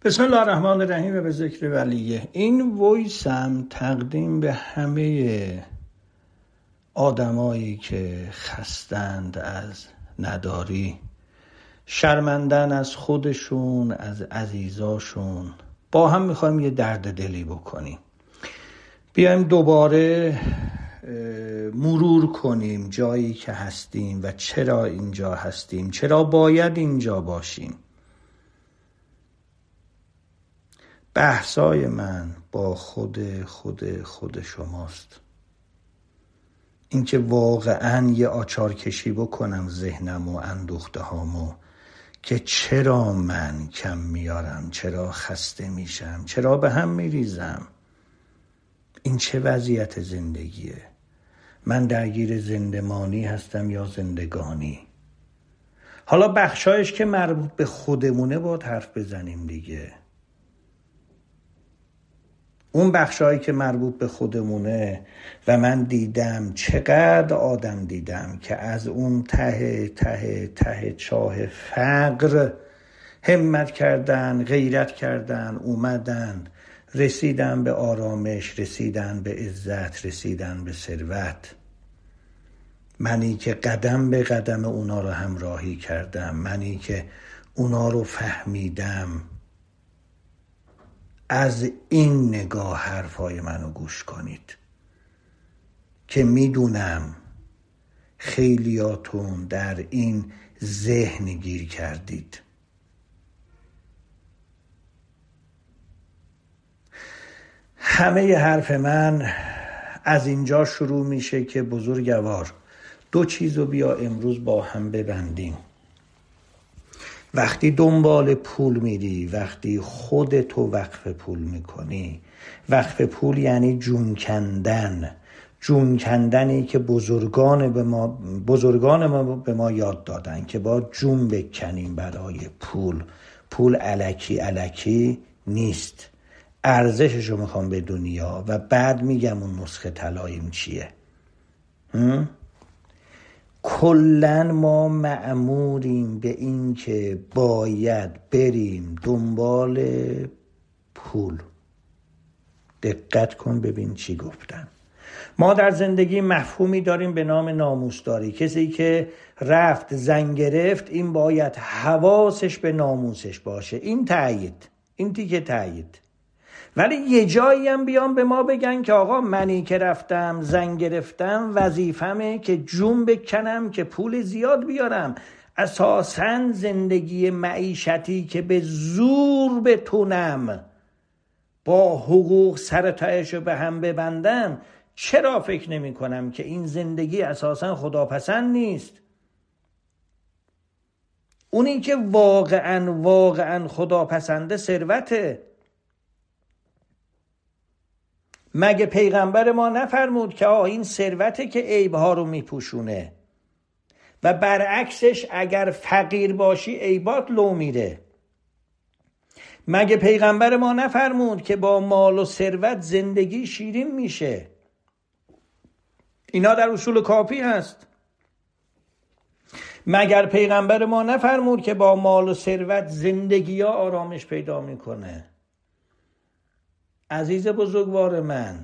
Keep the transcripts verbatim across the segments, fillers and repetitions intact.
بسم الله الرحمن الرحیم و به ذکر ولیه. این ویسم تقدیم به همه آدمایی که خستند از نداری، شرمندن از خودشون، از عزیزاشون. با هم میخوایم یه درد دلی بکنیم، بیایم دوباره مرور کنیم جایی که هستیم و چرا اینجا هستیم، چرا باید اینجا باشیم. بحثای من با خود خود خود شماست. اینکه واقعا یه آچار کشی بکنم ذهنم و اندوخته هامو که چرا من کم میارم، چرا خسته میشم، چرا به هم میریزم. این چه وضعیت زندگیه؟ من درگیر زندمانی هستم یا زندگانی؟ حالا بخشایش که مربوط به خودمونه باید حرف بزنیم دیگه. اون بخشایی که مربوط به خودمونه و من دیدم چقدر آدم دیدم که از اون ته ته ته چاه فقر همت کردن، غیرت کردن، اومدن، رسیدن به آرامش، رسیدن به عزت، رسیدن به ثروت. منی که قدم به قدم اونا رو همراهی کردم، منی که اونا رو فهمیدم. از این نگاه حرفای منو گوش کنید که میدونم خیلیاتون در این ذهن گیر کردید. همه حرف من از اینجا شروع میشه که بزرگوار دو چیزو بیا امروز با هم ببندیم. وقتی دنبال پول میری، وقتی خودتو وقف پول میکنی، وقف پول یعنی جون کندن، جون کندنی که بزرگان به ما بزرگان ما به ما یاد دادن که با جون بکنیم برای پول. پول الکی الکی نیست، ارزششو میخوام به دنیا و بعد میگم اون نسخه طلاییم چیه. هم؟ کلن ما مأموریم به این که باید بریم دنبال پول. دقت کن ببین چی گفتم. ما در زندگی مفهومی داریم به نام ناموسداری. کسی که رفت زن گرفت این باید حواسش به ناموسش باشه. این تایید، این تیکه تایید. ولی یه جایی هم بیان به ما بگن که آقا منی که رفتم زن گرفتم وظیفمه که جون بکنم که پول زیاد بیارم. اساساً زندگی معیشتی که به زور بتونم با حقوق سر تهشو به هم ببندم، چرا فکر نمی کنم که این زندگی اساساً خداپسند نیست؟ اونی که واقعاً واقعاً خداپسنده ثروته. مگه پیغمبر ما نفرمود که آه این ثروته که عیبها رو میپوشونه و برعکسش اگر فقیر باشی عیبات لو میره؟ مگه پیغمبر ما نفرمود که با مال و ثروت زندگی شیرین میشه؟ اینا در اصول کافی هست. مگر پیغمبر ما نفرمود که با مال و ثروت زندگی ها آرامش پیدا میکنه؟ عزیز بزرگوار من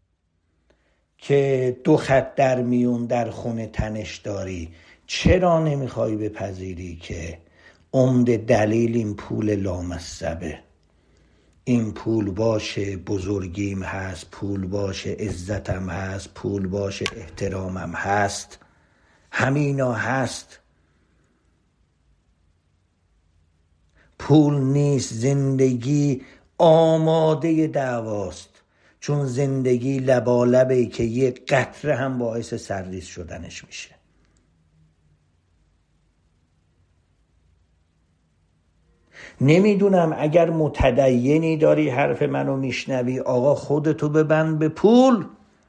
که دو خط در میون در خونه تنش داری، چرا نمیخوای بپذیری که عمده دلیل این پول لامصبه؟ این پول باشه بزرگیم هست، پول باشه عزتم هست، پول باشه احترامم هست، همینا هست. پول نیست. زندگی آماده دعواست، چون زندگی لبالبه که یه قطره هم باعث سرریز شدنش میشه. نمیدونم اگر متدینی داری حرف منو میشنوی، آقا خودتو ببند به پول.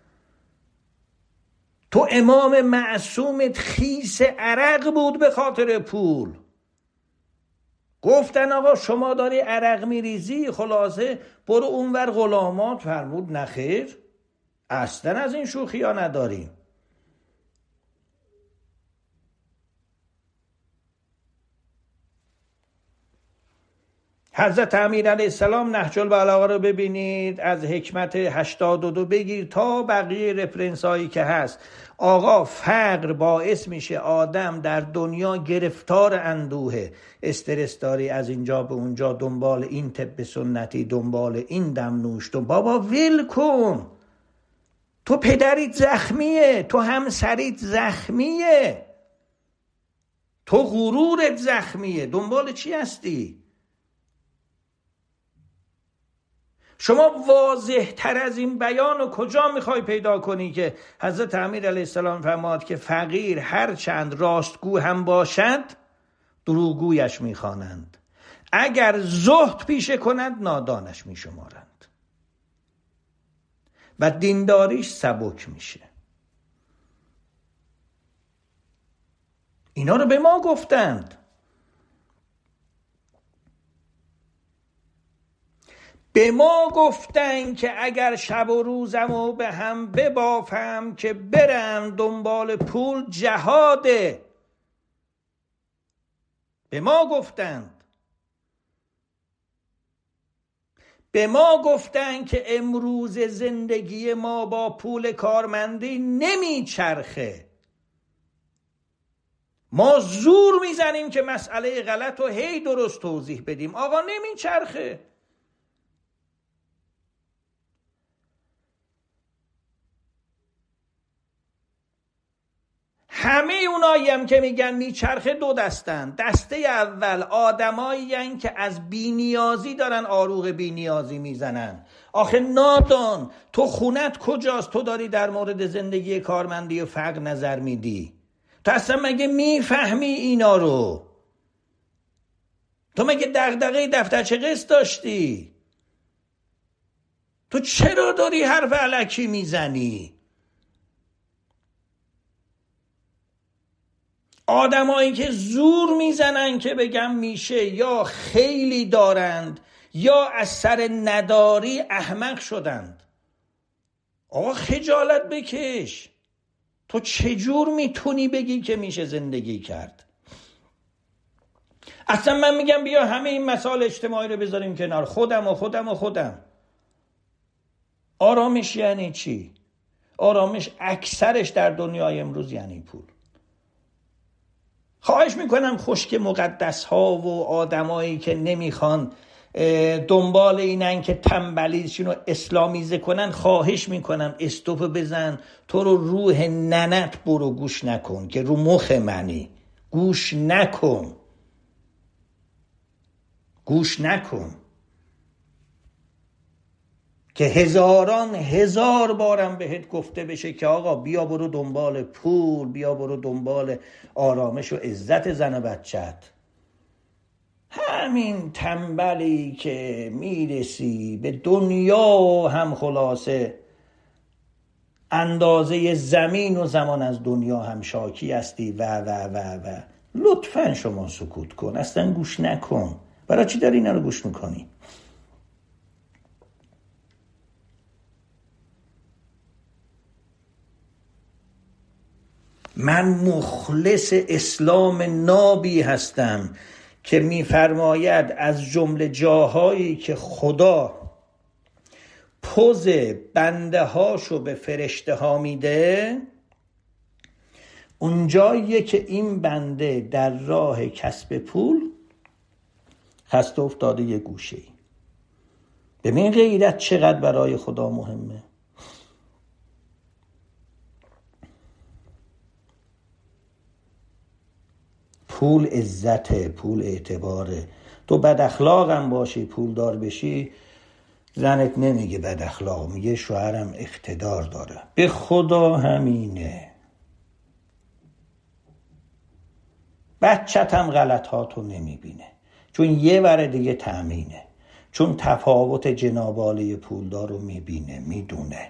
تو امام معصومت خیس عرق بود به خاطر پول. گفتن آقا شما داری عرق میریزی، خلاصه برو اونور غلامات. فرمود نخیر، اصلا از این شوخی ها نداریم. حضرت امیر علیه السلام نهج البلاغه رو ببینید، از حکمت هشتاد و دو بگیر تا بقیه رفرنس هایی که هست. آقا فقر باعث میشه آدم در دنیا گرفتار اندوه، استرس داری، از اینجا به اونجا، دنبال این طب سنتی، دنبال این دمنوش. تو بابا ول کن، تو پدریت زخمیه، تو همسریت زخمیه، تو غرورت زخمیه، دنبال چی هستی؟ شما واضح تر از این بیان رو کجا میخوای پیدا کنی که حضرت امیر علیه السلام فرماد که فقیر هر چند راستگو هم باشد دروغگویش میخوانند، اگر زهد پیشه کند نادانش میشمارند و دینداریش سبک میشه. اینا رو به ما گفتند. به ما گفتن که اگر شب و روزمو به هم ببافم که برم دنبال پول جهاده. به ما گفتند. به ما گفتن که امروز زندگی ما با پول کارمندی نمیچرخه. ما زور میزنیم که مسئله غلط رو هی درست توضیح بدیم. آقا نمیچرخه. همه اونایی هم که میگن میچرخه دو دستن. دسته اول آدمایی هن که از بینیازی دارن آروغ بینیازی میزنن. آخه نادان، تو خونت کجاست؟ تو داری در مورد زندگی کارمندی و فقر نظر میدی؟ تو اصلا مگه میفهمی اینا رو؟ تو مگه دغدغه دفترچه قسط داشتی؟ تو چرا داری حرف الکی میزنی؟ آدمایی که زور میزنن که بگم میشه یا خیلی دارند یا از سر نداری احمق شدند. آقا خجالت بکش. تو چجور میتونی بگی که میشه زندگی کرد؟ اصلا من میگم بیا همه این مسائل اجتماعی رو بذاریم کنار. خودم و خودم و خودم. آرامش یعنی چی؟ آرامش اکثرش در دنیای امروز یعنی پول. خواهش میکنم خشک مقدس ها و آدمایی که نمیخوان دنبال اینن که تنبلیشون رو اسلامیزه کنن، خواهش میکنم استوپ بزن. تو رو روح ننت برو گوش نکن که رو مخ منی. گوش نکن. گوش نکن که هزاران هزار بارم بهت گفته بشه که آقا بیا برو دنبال پول، بیا برو دنبال آرامش و عزت زن و بچت. همین تنبلی که میرسی به دنیا هم خلاصه اندازه زمین و زمان از دنیا هم شاکی هستی و و و و لطفاً شما سکوت کن. اصلا گوش نکن. برای چی داری اینا رو گوش میکنی؟ من مخلص اسلام نابی هستم که میفرماید از جمله جاهایی که خدا پوز بنده هاشو به فرشته ها میده، اونجاییه که این بنده در راه کسب پول خسته افتاده یه گوشه. ببین غیرت چقدر برای خدا مهمه. پول عزته، پول اعتباره. تو بد اخلاقم باشی پول دار بشی، زنت نمیگه بد اخلاق، میگه شوهرم اقتدار داره. به خدا همینه. بچت هم غلط ها تو نمیبینه، چون یه ور دیگه تأمینه، چون تفاوت جنابالی پولدار رو میبینه، میدونه.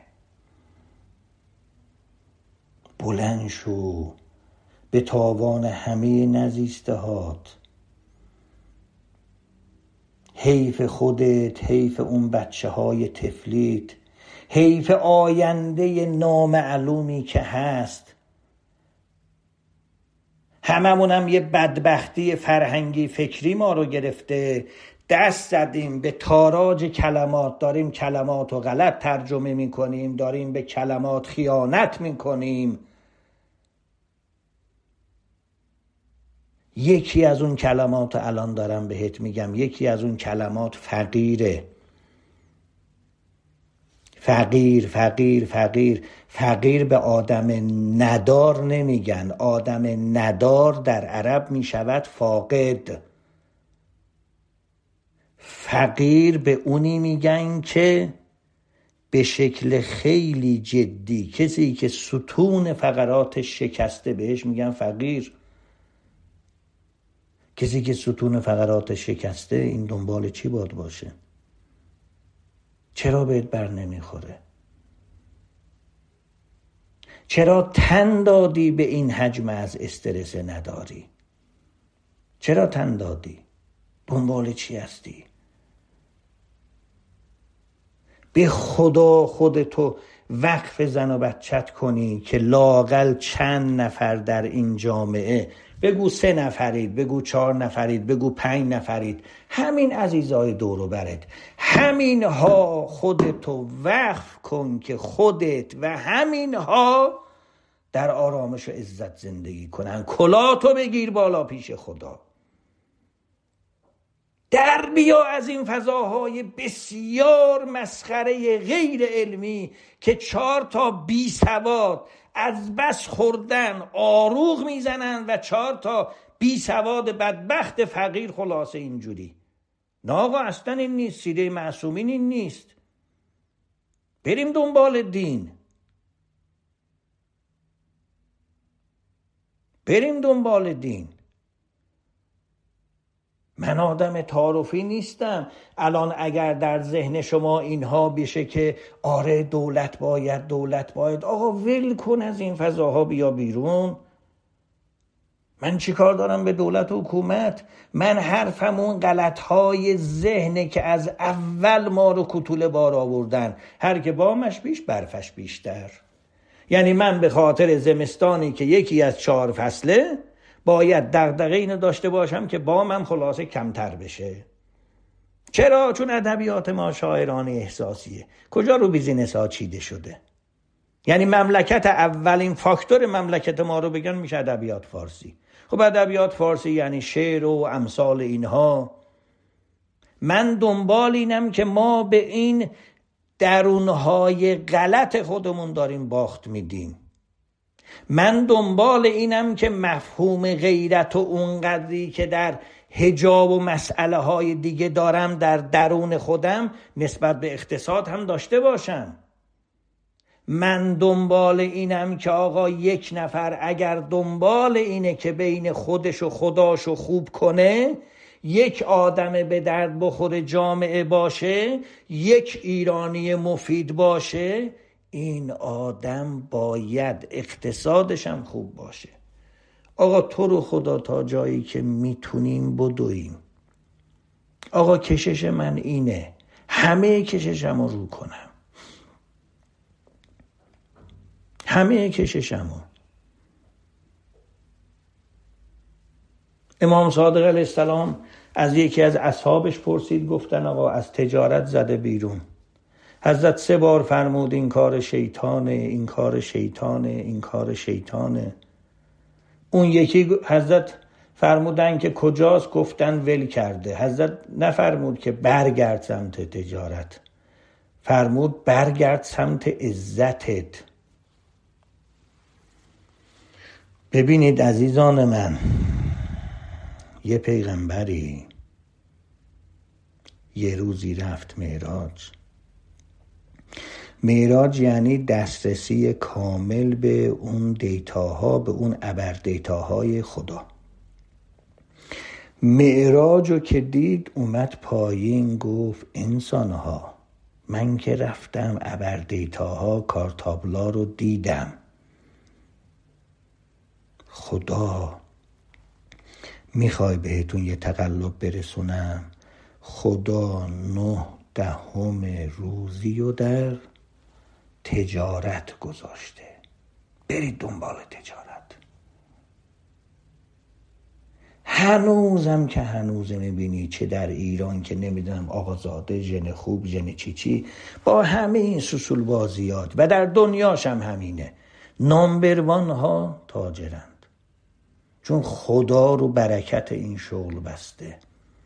بلند شو به تاوان همه نزیسته هات. حیف خودت، حیف اون بچه های طفلیت، حیف آینده نامعلومی که هست. هممون هم یه بدبختی فرهنگی فکری ما رو گرفته. دست زدیم به تاراج کلمات، داریم کلمات رو غلط ترجمه میکنیم، داریم به کلمات خیانت میکنیم. یکی از اون کلمات الان دارم بهت میگم، یکی از اون کلمات فقیره. فقیر فقیر فقیر فقیر به آدم ندار نمیگن، آدم ندار در عرب میشود فاقد. فقیر به اونی میگن که به شکل خیلی جدی، کسی که ستون فقراتش شکسته بهش میگن فقیر. کسی که ستون فقراتش شکسته این دنبال چی باید باشه؟ چرا بهت بر نمیخوره؟ چرا تن دادی به این حجم از استرس نداری؟ چرا تن دادی؟ دنبال چی هستی؟ به خدا خودتو وقف زن و بچت کنی که لااقل چند نفر در این جامعه، بگو سه نفرید، بگو چهار نفرید، بگو پنج نفرید، همین عزیزای دور و برت، همینها خودتو وقف کن که خودت و همینها در آرامش و عزت زندگی کنن. کلاتو بگیر بالا پیش خدا. در بیا از این فضاهای بسیار مسخره غیر علمی که چهار تا بی سواد از بس خوردن آروغ میزنن و چهار تا بی سواد بدبخت فقیر خلاصه اینجوری. نه آقا اصلا این نیست، سیره معصومین این نیست. بریم دنبال دین، بریم دنبال دین. من آدم تعارفی نیستم. الان اگر در ذهن شما اینها بشه که آره دولت باید دولت باید، آقا ول کن از این فضاها، بیا بیرون. من چی کار دارم به دولت و حکومت؟ من حرفم اون غلطهای ذهنه که از اول ما رو کتوله بار آوردن. هر که بامش بیش برفش بیشتر. یعنی من به خاطر زمستانی که یکی از چهار فصله باید دغدغه اینو داشته باشم که بامم خلاصه کمتر بشه. چرا؟ چون ادبیات ما شاعرانه احساسیه. کجا رو بیزینس ها چیده شده؟ یعنی مملکت، اولین فاکتور مملکت ما رو بگن میشه ادبیات فارسی. خب ادبیات فارسی یعنی شعر و امثال اینها. من دنبال اینم که ما به این درونهای غلط خودمون داریم باخت میدیم. من دنبال اینم که مفهوم غیرت و اونقدری که در حجاب و مسئله های دیگه دارم در درون خودم نسبت به اقتصاد هم داشته باشم. من دنبال اینم که آقا یک نفر اگر دنبال اینه که بین خودش و خداشو خوب کنه، یک آدم به درد بخور جامعه باشه، یک ایرانی مفید باشه، این آدم باید اقتصادش هم خوب باشه. آقا تو رو خدا تا جایی که میتونیم بدویم. آقا کشش من اینه، همه کششم رو رو کنم، همه کششم رو. امام صادق علیه السلام از یکی از اصحابش پرسید، گفتن آقا از تجارت زده بیرون. حضرت سه بار فرمود این کار شیطانه، این کار شیطانه، این کار شیطانه. اون یکی حضرت فرمودن که کجاست؟ گفتن ول کرده. حضرت نفرمود که برگرد سمت تجارت، فرمود برگرد سمت عزتت. ببینید عزیزان من، یه پیغمبری یه روزی رفت معراج. معراج یعنی دسترسی کامل به اون دیتاها، به اون ابر دیتاهای خدا. معراج رو که دید اومد پایین، گفت انسانها، من که رفتم ابر دیتاها کارتابلا رو دیدم. خدا میخوای بهتون یه تقلب برسونم؟ خدا نه دهم روزی رو در تجارت گذاشته. برید دنبال تجارت. هنوزم که هنوز میبینی چه در ایران که نمیدونم آقازاده، ژن خوب، ژن چی چی، با همه این سوسول بازیات و در دنیاش هم همینه، نامبروان ها تاجرند، چون خدا رو برکت این شغل بسته.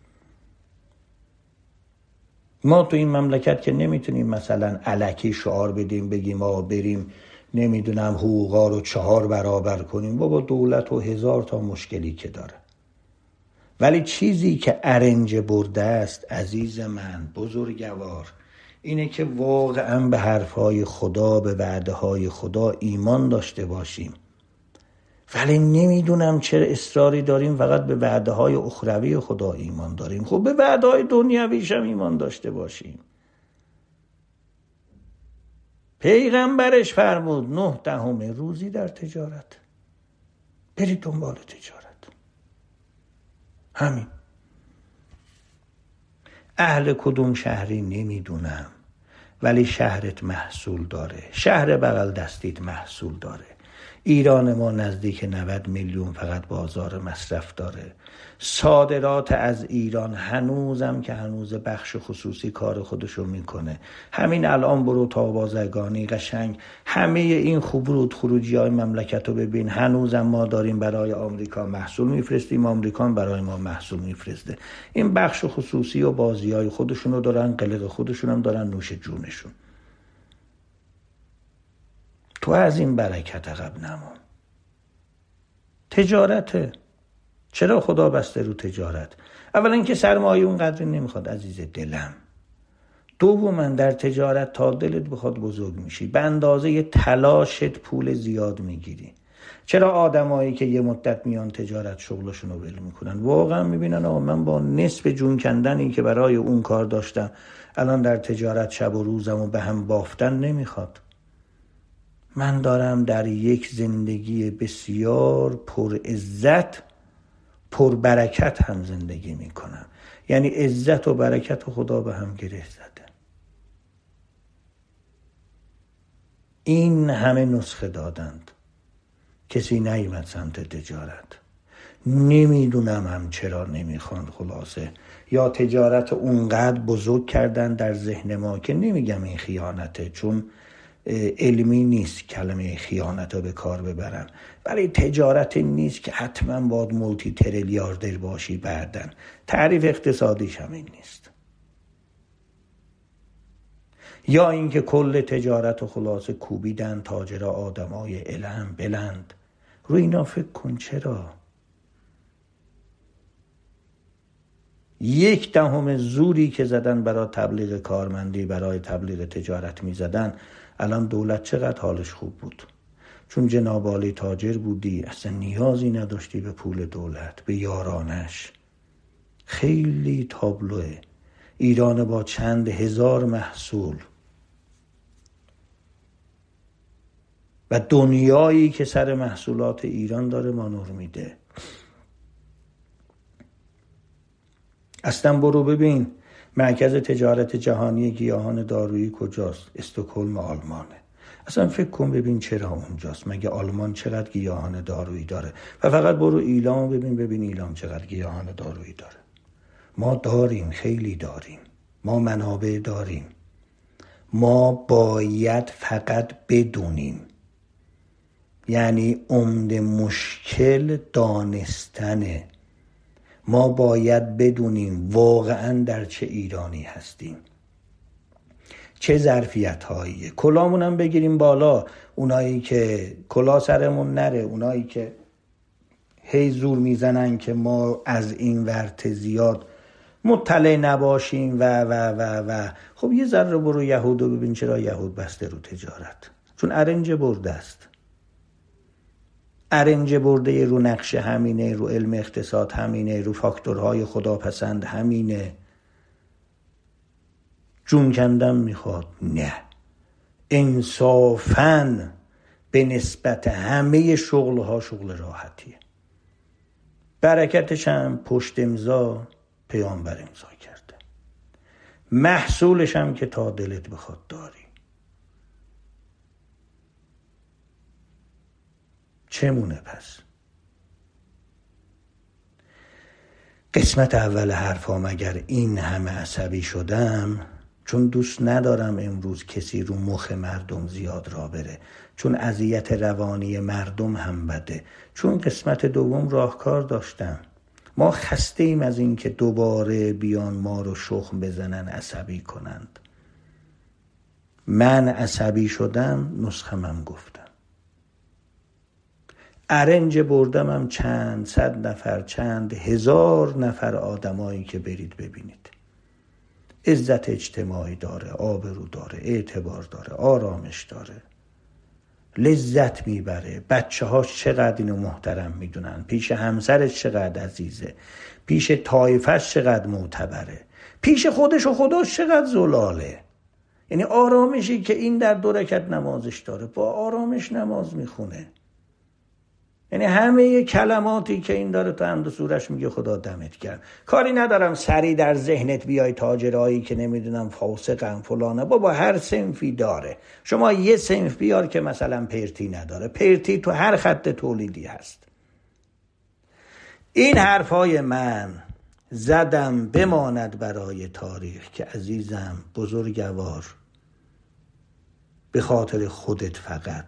ما تو این مملکت که نمیتونیم مثلا الکی شعار بدیم بگیم آقا بریم نمیدونم حقوقا رو چهار برابر کنیم، بابا دولت و هزار تا مشکلی که داره. ولی چیزی که ارنج برده است عزیز من بزرگوار اینه که واقعا به حرفهای خدا، به وعده های خدا ایمان داشته باشیم. ولی نمیدونم چرا اصراری داریم فقط به وعده های اخروی خدا ایمان داریم. خب به وعده های دنیویش هم ایمان داشته باشیم. پیغمبرش فرمود نه دهم روزی در تجارت، برید دنبال تجارت. همین. اهل کدوم شهری نمیدونم، ولی شهرت محصول داره، شهر بغل دستیت محصول داره. ایران ما نزدیک نود میلیون فقط بازار مصرف داره. صادرات از ایران هنوزم که هنوز بخش خصوصی کار خودشو میکنه. همین الان برو تا بازرگانی قشنگ همه این خروج خروجی های مملکت رو ببین، هنوزم ما داریم برای آمریکا محصول میفرستیم، آمریکا برای ما محصول میفرسته. این بخش خصوصی و بازی های خودشونو دارن، قلق خودشون هم دارن، نوش جونشون. تو از این برکت عقب نمون. تجارته. چرا خدا بسته رو تجارت؟ اولا که سرمایه اون قدری نمیخواد عزیز دلم. دوما در تجارت تا دلت بخواد بزرگ میشی، به اندازه تلاشت پول زیاد میگیری. چرا آدمایی که یه مدت میان تجارت شغلشون رو ول میکنن؟ واقعا میبینن آقا من با نصف جون کندنی که برای اون کار داشتم الان در تجارت شب و روزم و به هم بافتن نمیخواد. من دارم در یک زندگی بسیار پر عزت، پر برکت هم زندگی می کنم. یعنی عزت و برکت خدا به هم گره زده. این همه نسخه دادند، کسی نیامد سمت تجارت. نمیدونم هم چرا نمیخوان. خلاصه یا تجارت اونقدر بزرگ کردن در ذهن ما که نمیگم این خیانته، چون علمی نیست کلمه خیانت رو به کار ببرن، ولی تجارت نیست که حتما باید مولتی تریلیاردر باشی. بعدن تعریف اقتصادیش همین نیست. یا اینکه کل تجارت و خلاصه کوبیدن تاجرها آدمای علم بلند. روی اینا فکر کن. چرا یک دهم زوری که زدن برای تبلیغ کارمندی، برای تبلیغ تجارت می زدن، الان دولت چقدر حالش خوب بود؟ چون جناب عالی تاجر بودی اصلا نیازی نداشتی به پول دولت، به یارانش. خیلی تابلوه. ایران با چند هزار محصول و دنیایی که سر محصولات ایران داره ما نور میده. اصلا برو ببین مرکز تجارت جهانی گیاهان دارویی کجاست؟ استکهلم، آلمانه. اصلا فکر کن ببین چرا اونجاست. مگه آلمان چقدر گیاهان دارویی داره؟ و فقط برو ایلام ببین ببین ایلام چقدر گیاهان دارویی داره. ما داریم، خیلی داریم. ما منابع داریم. ما باید فقط بدونیم. یعنی عمده مشکل دانستنه. ما باید بدونیم واقعا در چه ایرانی هستیم، چه ظرفیت هاییه. کلامون هم بگیریم بالا. اونایی که کلا سرمون نره، اونایی که هی زور میزنن که ما از این ورت زیاد مطلع نباشیم و و و و خب یه ذره برو یهودو ببین چرا یهود بسته رو تجارت. چون ارنج برده است. ارنج برده رو نقشه همینه، رو علم اقتصاد همینه، رو فاکتورهای خداپسند همینه. جون کندن میخواد؟ نه. انصافاً به نسبت همه شغلها شغل راحتیه. برکتش هم پشت امضا پیامبر امضا کرده. محصولش هم که تا دلت بخواد داری. چمونه پس؟ قسمت اول حرفام اگر این همه عصبی شدم چون دوست ندارم امروز کسی رو مخ مردم زیاد را بره، چون اذیت روانی مردم هم بده، چون قسمت دوم راهکار داشتم. ما خسته ایم از این که دوباره بیان ما رو شخم بزنن، عصبی کنند. من عصبی شدم، نسخمم گفتم. ارنج بردمم چند صد نفر، چند هزار نفر آدمایی که برید ببینید. عزت اجتماعی داره، آبرو داره، اعتبار داره، آرامش داره، لذت میبره. بچه هاش چقدر اینو محترم میدونن، پیش همسرش چقدر عزیزه، پیش طایفش چقدر معتبره، پیش خودش و خداش چقدر زلاله. یعنی آرامشی که این در دو رکعت نمازش داره، با آرامش نماز میخونه. یعنی همه کلماتی که این داره تو حمد و سورش میگه خدا دمت کرد. کاری ندارم سری در ذهنت بیای تاجرایی که نمیدونم فاسقن فلانه، بابا هر صنفی داره. شما یه صنف بیار که مثلا پرتی نداره، پرتی تو هر خط تولیدی هست. این حرفای من زدم بماند برای تاریخ که عزیزم بزرگوار، به خاطر خودت فقط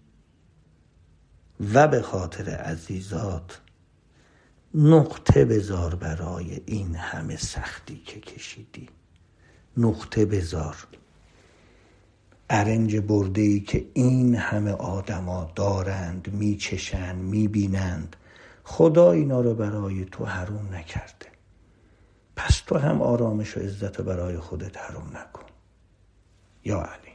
و به خاطر عزیزات نقطه بذار برای این همه سختی که کشیدی. نقطه بذار. ارنج برده‌ای که این همه آدما دارند، میچشن، میبینند، خدا اینا رو برای تو حروم نکرده. پس تو هم آرامش و عزت رو برای خودت حروم نکن. یا علی.